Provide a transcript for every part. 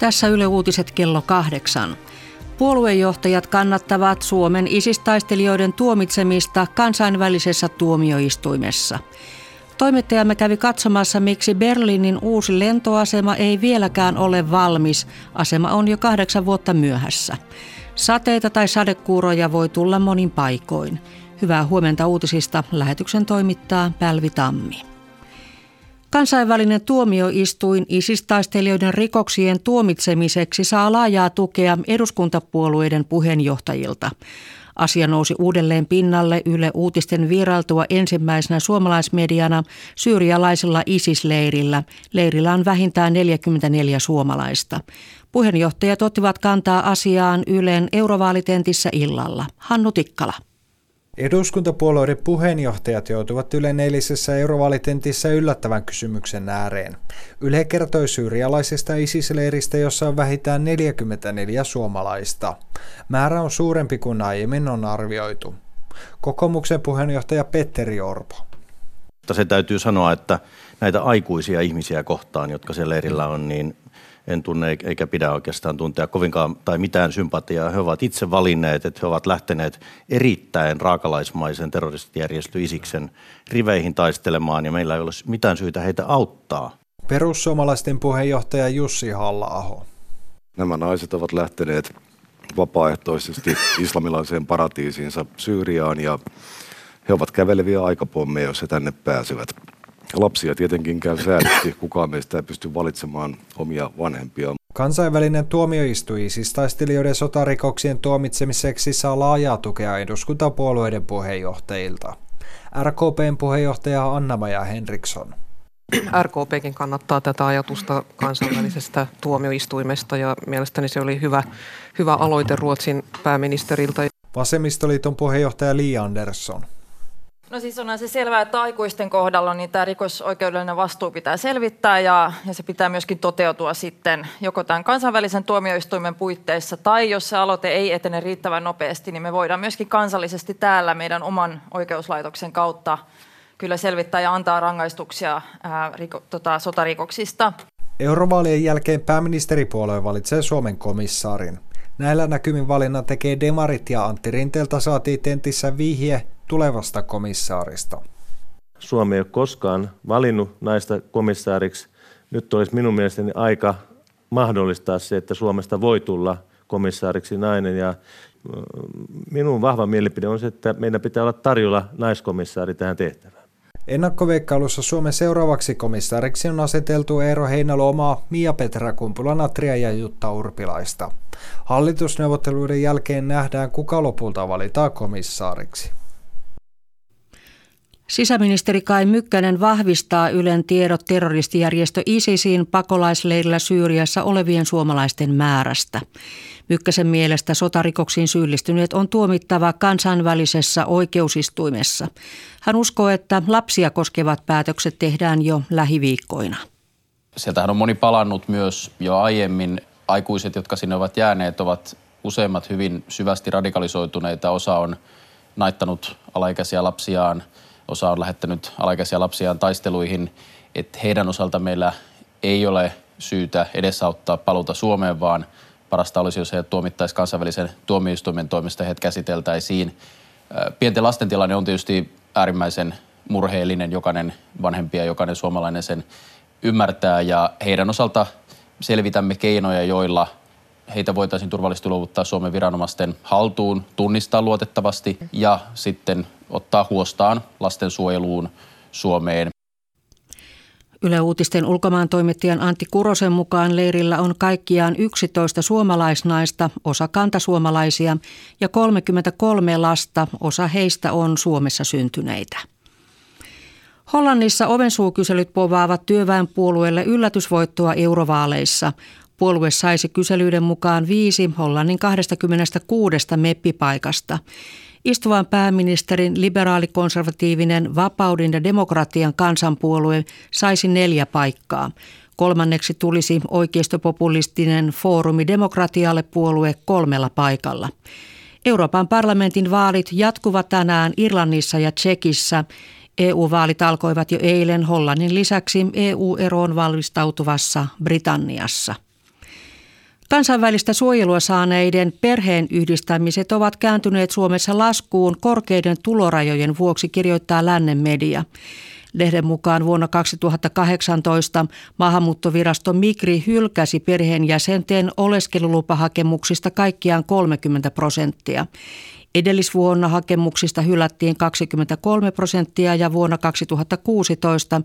Tässä Yle Uutiset kello 8. Puoluejohtajat kannattavat Suomen ISIS-taistelijoiden tuomitsemista kansainvälisessä tuomioistuimessa. Toimittajamme kävi katsomassa, miksi Berliinin uusi lentoasema ei vieläkään ole valmis. Asema on jo 8 vuotta myöhässä. Sateita tai sadekuuroja voi tulla monin paikoin. Hyvää huomenta uutisista. Lähetyksen toimittaa Pälvi Tammi. Kansainvälinen tuomioistuin ISIS-taistelijoiden rikoksien tuomitsemiseksi saa laajaa tukea eduskuntapuolueiden puheenjohtajilta. Asia nousi uudelleen pinnalle Yle Uutisten vierailtua ensimmäisenä suomalaismediana syyrialaisella ISIS-leirillä. Leirillä on vähintään 44 suomalaista. Puheenjohtajat ottivat kantaa asiaan Ylen eurovaalitentissä illalla. Hannu Tikkala. Eduskuntapuolueiden puheenjohtajat joutuvat Ylen eilisessä eurovaalitentissä yllättävän kysymyksen ääreen. Yle kertoi syyrialaisesta ISIS-leiristä, jossa on vähintään 44 suomalaista. Määrä on suurempi kuin aiemmin on arvioitu. Kokoomuksen puheenjohtaja Petteri Orpo. Se täytyy sanoa, että näitä aikuisia ihmisiä kohtaan, jotka siellä leirillä on, niin en tunne eikä pidä oikeastaan tuntea kovinkaan tai mitään sympatiaa. He ovat itse valinneet, että he ovat lähteneet erittäin raakalaismaisen terroristijärjestö Isiksen riveihin taistelemaan ja meillä ei ole mitään syytä heitä auttaa. Perussuomalaisten puheenjohtaja Jussi Halla-aho. Nämä naiset ovat lähteneet vapaaehtoisesti islamilaiseen paratiisiinsa Syyriaan ja he ovat käveleviä aikapommeja, jos he tänne pääsevät. Lapsia tietenkin käy säädöksi, kukaan meistä ei pysty valitsemaan omia vanhempiaan. Kansainvälinen tuomioistuin ISIS-taistelijoiden sotarikoksien tuomitsemiseksi saa laajaa tukea eduskuntapuolueiden puheenjohtajilta. RKP:n puheenjohtaja Anna-Maja Henriksson. RKP:kin kannattaa tätä ajatusta kansainvälisestä tuomioistuimesta ja mielestäni se oli hyvä aloite Ruotsin pääministeriltä. Vasemmistoliiton puheenjohtaja Li Andersson. No siis onhan se selvää, että aikuisten kohdalla niin tämä rikosoikeudellinen vastuu pitää selvittää ja se pitää myöskin toteutua sitten joko tämän kansainvälisen tuomioistuimen puitteissa tai jos se aloite ei etene riittävän nopeasti, niin me voidaan myöskin kansallisesti täällä meidän oman oikeuslaitoksen kautta kyllä selvittää ja antaa rangaistuksia sotarikoksista. Eurovaalien jälkeen pääministeripuolue valitsee Suomen komissaarin. Näillä näkymin valinnan tekee demarit ja Antti Rinteeltä saatiin tentissä vihje tulevasta komissaarista. Suomi ei ole koskaan valinnut naista komissaariksi. Nyt olisi minun mielestäni aika mahdollistaa se, että Suomesta voi tulla komissaariksi nainen. Ja minun vahva mielipide on se, että meidän pitää olla tarjolla naiskomissaari tähän tehtävään. Ennakkoveikkailussa Suomen seuraavaksi komissaariksi on aseteltu Eero Heinäluomaa, Mia-Petra Kumpula-Natria ja Jutta Urpilaista. Hallitusneuvotteluiden jälkeen nähdään, kuka lopulta valitaan komissaariksi. Sisäministeri Kai Mykkänen vahvistaa Ylen tiedot terroristijärjestö ISISin pakolaisleirillä Syyriassa olevien suomalaisten määrästä. Mykkäsen mielestä sotarikoksiin syyllistyneet on tuomittava kansainvälisessä oikeusistuimessa. Hän uskoo, että lapsia koskevat päätökset tehdään jo lähiviikkoina. Sieltähän on moni palannut myös jo aiemmin. Aikuiset, jotka sinne ovat jääneet, ovat useimmat hyvin syvästi radikalisoituneita. Osa on naittanut alaikäisiä lapsiaan, osa on lähettänyt alaikäisiä lapsiaan taisteluihin. Että heidän osalta meillä ei ole syytä edesauttaa paluuta Suomeen, vaan parasta olisi, jos heidät tuomittaisiin kansainvälisen tuomioistuimen toimesta, heidät käsiteltäisiin. Pienten lasten tilanne on tietysti äärimmäisen murheellinen. Jokainen vanhempi ja jokainen suomalainen sen ymmärtää ja heidän osalta selvitämme keinoja, joilla heitä voitaisiin turvallisesti luovuttaa Suomen viranomaisten haltuun, tunnistaa luotettavasti ja sitten ottaa huostaan lastensuojeluun Suomeen. Yle Uutisten ulkomaantoimittajan Antti Kurosen mukaan leirillä on kaikkiaan 11 suomalaisnaista, osa kantasuomalaisia ja 33 lasta, osa heistä on Suomessa syntyneitä. Hollannissa ovensuukyselyt povaavat työväenpuolueelle yllätysvoittoa eurovaaleissa. Puolue saisi kyselyiden mukaan 5 Hollannin 26 meppipaikasta. Istuvan pääministerin liberaalikonservatiivinen Vapauden ja demokratian kansanpuolue saisi 4 paikkaa. Kolmanneksi tulisi oikeistopopulistinen Foorumi Demokratialle puolue 3 paikalla. Euroopan parlamentin vaalit jatkuvat tänään Irlannissa ja Tšekissä. EU-vaalit alkoivat jo eilen Hollannin lisäksi EU-eroon valmistautuvassa Britanniassa. Kansainvälistä suojelua saaneiden perheenyhdistämiset ovat kääntyneet Suomessa laskuun korkeiden tulorajojen vuoksi, kirjoittaa lännen media. Lehden mukaan vuonna 2018 maahanmuuttovirasto Migri hylkäsi perheenjäsenten oleskelulupahakemuksista kaikkiaan 30%. Edellisvuonna hakemuksista hylättiin 23% ja vuonna 2016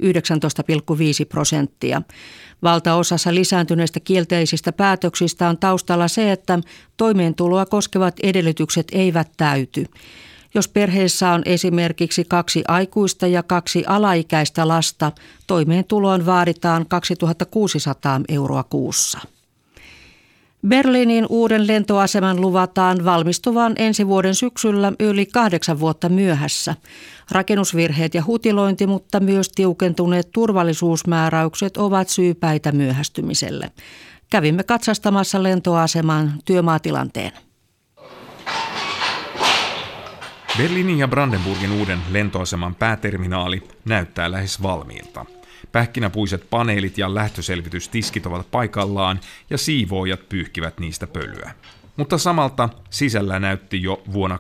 19,5%. Valtaosassa lisääntyneistä kielteisistä päätöksistä on taustalla se, että toimeentuloa koskevat edellytykset eivät täyty. Jos perheessä on esimerkiksi 2 aikuista ja 2 alaikäistä lasta, toimeentuloon vaaditaan 2 600 € kuussa. Berliinin uuden lentoaseman luvataan valmistuvan ensi vuoden syksyllä yli 8 vuotta myöhässä. Rakennusvirheet ja hutilointi, mutta myös tiukentuneet turvallisuusmääräykset ovat syypäitä myöhästymiselle. Kävimme katsastamassa lentoaseman työmaatilanteen. Berliinin ja Brandenburgin uuden lentoaseman pääterminaali näyttää lähes valmiilta. Pähkinäpuiset paneelit ja lähtöselvitystiskit ovat paikallaan ja siivoojat pyyhkivät niistä pölyä. Mutta samalta sisällä näytti jo vuonna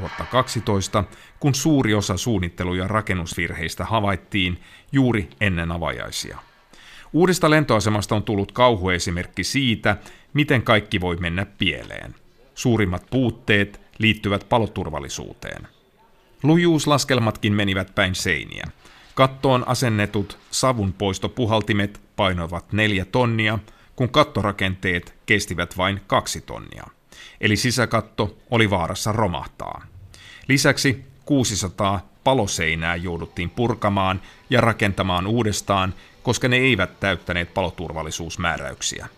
2012, kun suuri osa suunnittelu- ja rakennusvirheistä havaittiin juuri ennen avajaisia. Uudesta lentoasemasta on tullut kauhuesimerkki siitä, miten kaikki voi mennä pieleen. Suurimmat puutteet liittyvät paloturvallisuuteen. Lujuuslaskelmatkin menivät päin seiniä. Kattoon asennetut savunpoistopuhaltimet painoivat 4 tonnia, kun kattorakenteet kestivät vain 2 tonnia. Eli sisäkatto oli vaarassa romahtaa. Lisäksi 600 paloseinää jouduttiin purkamaan ja rakentamaan uudestaan, koska ne eivät täyttäneet paloturvallisuusmääräyksiä.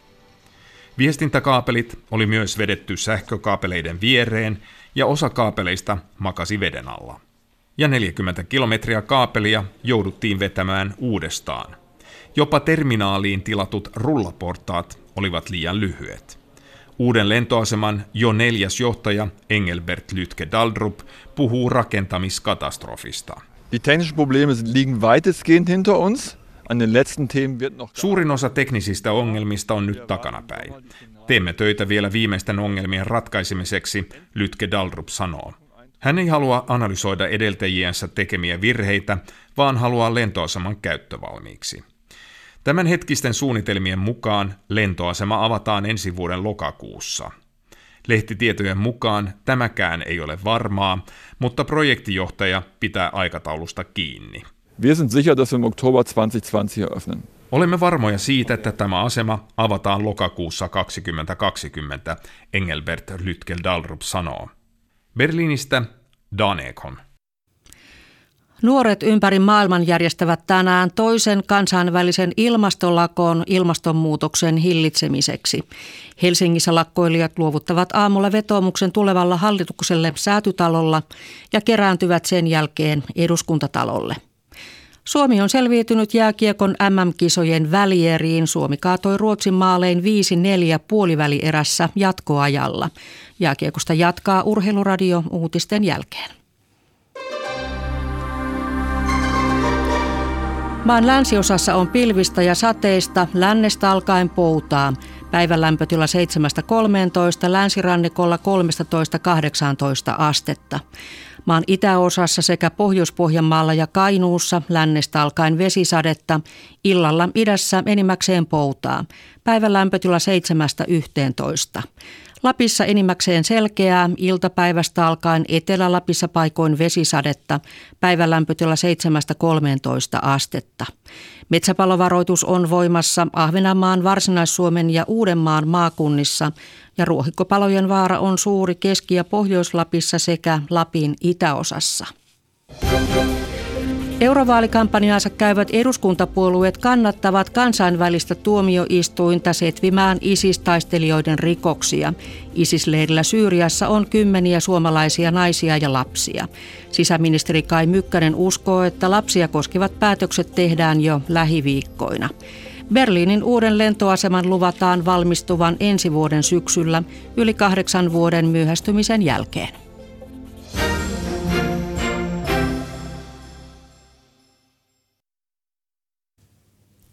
Viestintäkaapelit oli myös vedetty sähkökaapeleiden viereen ja osa kaapeleista makasi veden alla. Ja 40 kilometriä kaapelia jouduttiin vetämään uudestaan. Jopa terminaaliin tilatut rullaportaat olivat liian lyhyet. Uuden lentoaseman jo 4. johtaja Engelbert Lütke-Daldrup puhuu rakentamiskatastrofista. Die technischen Probleme liegen weitestgehend hinter uns. An den letzten Themen wird noch... Suurin osa teknisistä ongelmista on nyt takanapäin. Teemme töitä vielä viimeisten ongelmien ratkaisemiseksi, Lütke-Daldrup sanoo. Hän ei halua analysoida edeltäjiensä tekemiä virheitä, vaan haluaa lentoaseman käyttövalmiiksi. Tämänhetkisten suunnitelmien mukaan lentoasema avataan ensi vuoden lokakuussa. Lehtitietojen mukaan tämäkään ei ole varmaa, mutta projektijohtaja pitää aikataulusta kiinni. Wir sind sicher, dass wir im Oktober 2020 eröffnen. Olemme varmoja siitä, että tämä asema avataan lokakuussa 2020, Engelbert Lütke-Daldrup sanoo. Berliinistä Dan Ekholm. Nuoret ympäri maailman järjestävät tänään toisen kansainvälisen ilmastolakon ilmastonmuutoksen hillitsemiseksi. Helsingissä lakkoilijat luovuttavat aamulla vetoomuksen tulevalla hallitukselle Säätytalolla ja kerääntyvät sen jälkeen Eduskuntatalolle. Suomi on selviytynyt jääkiekon MM-kisojen välieriin. Suomi kaatoi Ruotsin maalein 5-4 puolivälierässä jatkoajalla. Jääkiekosta jatkaa Urheiluradio uutisten jälkeen. Maan länsiosassa on pilvistä ja sateista, lännestä alkaen poutaa. Päivän lämpötila 7-13, länsirannikolla 13-18 astetta. Maan itäosassa sekä Pohjois-Pohjanmaalla ja Kainuussa lännestä alkaen vesisadetta, illalla idässä enimmäkseen poutaa. Päivän lämpötila 7-11. Lapissa enimmäkseen selkeää, iltapäivästä alkaen Etelä-Lapissa paikoin vesisadetta, päivän lämpötila 7-13 astetta. Metsäpalovaroitus on voimassa Ahvenanmaan, Varsinais-Suomen ja Uudenmaan maakunnissa ja ruohikkopalojen vaara on suuri Keski- ja Pohjois-Lapissa sekä Lapin itäosassa. Eurovaalikampanjaansa käyvät eduskuntapuolueet kannattavat kansainvälistä tuomioistuinta setvimään ISIS-taistelijoiden rikoksia. ISIS-leirillä Syyriassa on kymmeniä suomalaisia naisia ja lapsia. Sisäministeri Kai Mykkänen uskoo, että lapsia koskevat päätökset tehdään jo lähiviikkoina. Berliinin uuden lentoaseman luvataan valmistuvan ensi vuoden syksyllä yli 8 vuoden myöhästymisen jälkeen.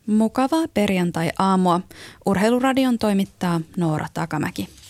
Mukavaa perjantai-aamua. Urheiluradion toimittaa Noora Takamäki.